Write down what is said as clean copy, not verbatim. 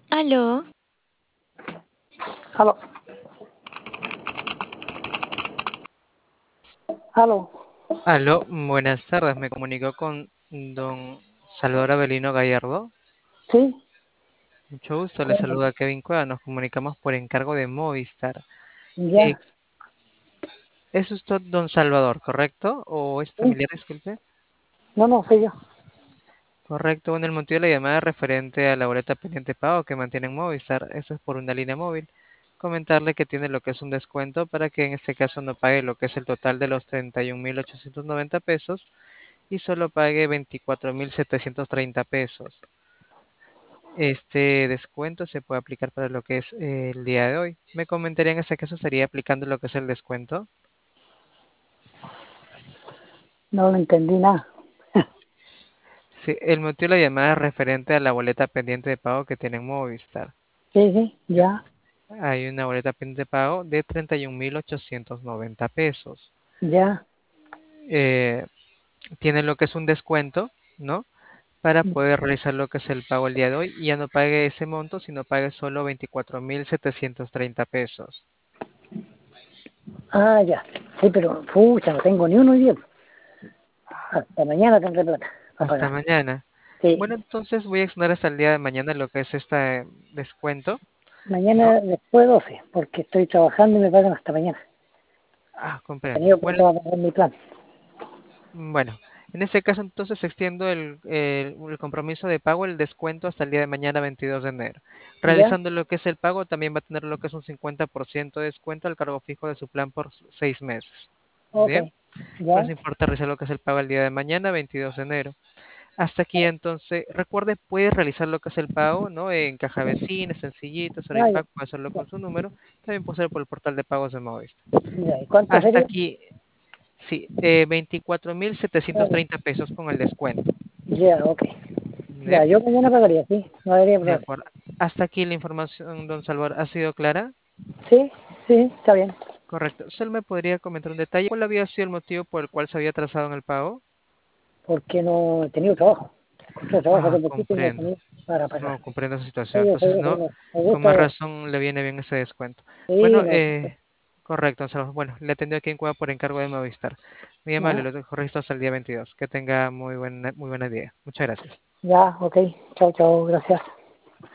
Aló, Aló, aló, Aló, buenas tardes. Me comunico con don Salvador Avelino Gallardo. sí, Mucho gusto, le saluda Kevin Cueva. Nos comunicamos por encargo de Movistar. Eh, ya, ¿Es usted don Salvador, correcto? ¿O es sí, familiar, disculpe? no, no, soy yo, Correcto. Bueno, el motivo de la llamada es referente a la boleta pendiente de pago que mantiene en Movistar. Eso es por una línea móvil. Comentarle que tiene lo que es un descuento para que en este caso no pague lo que es el total de los 31.890 pesos y solo pague 24.730 pesos. Este descuento se puede aplicar para lo que es el día de hoy. Me comentaría en ese caso estaría aplicando lo que es el descuento. no lo entendí nada. Sí, el motivo de la llamada es referente a la boleta pendiente de pago que tiene Movistar. Sí, sí, ya, Hay una boleta pendiente de pago de 31.890 pesos. ya, Eh, Tiene lo que es un descuento, ¿no? Para poder realizar lo que es el pago el día de hoy y ya no pague ese monto, sino pague solo 24.730 pesos. ya, sí, pero, pucha, no tengo ni uno hoy día, hasta mañana tendré plata para Hasta pagar, mañana. sí, Bueno, entonces voy a extender hasta el día de mañana lo que es este descuento, ¿no? mañana después de 12, porque estoy trabajando y me pagan hasta mañana, Ah, he comprendo. tenido Bueno, plata para pagar mi plan, bueno, en este caso entonces extiendo el compromiso de pago, el descuento hasta el día de mañana 22 de enero. ya, Realizando lo que es el pago, también va a tener lo que es un 50% de descuento al cargo fijo de su plan por 6 meses. ok, Bien, por ya, eso importa realizar lo que es el pago el día de mañana 22 de enero. Hasta aquí entonces, recuerde, puede realizar lo que es el pago, ¿no? En caja vecina, sencillito, ya, Impact, puede hacerlo con su número, también puede ser por el portal de pagos de Movistar. ya, ¿y cuánto Hasta sería? aquí, sí, 24.730 pesos con el descuento. Ya, ok, ya, ¿Bien? yo mañana pagaría, sí, no habría De problema, acuerdo. Hasta aquí la información, don Salvador, ¿ha sido clara? sí, sí, está bien, Correcto. ¿Solo me podría comentar un detalle? ¿Cuál había sido el motivo por el cual se había atrasado en el pago? porque no he tenido trabajo, encontré trabajo Ah, hace poquito y no he comprendo. tenido para pagar. No, comprendo esa situación. Seguro, Entonces, seguro, no, seguro. Me con más gusta, razón le viene bien ese descuento. sí, Bueno, me, correcto, Gonzalo. Bueno, le atendió aquí en Cueva por encargo de Movistar. Muy amable, ya, los dejo registros hasta el día 22. Que tenga muy buen día. Muchas gracias. ya, ok, chao, chao, gracias.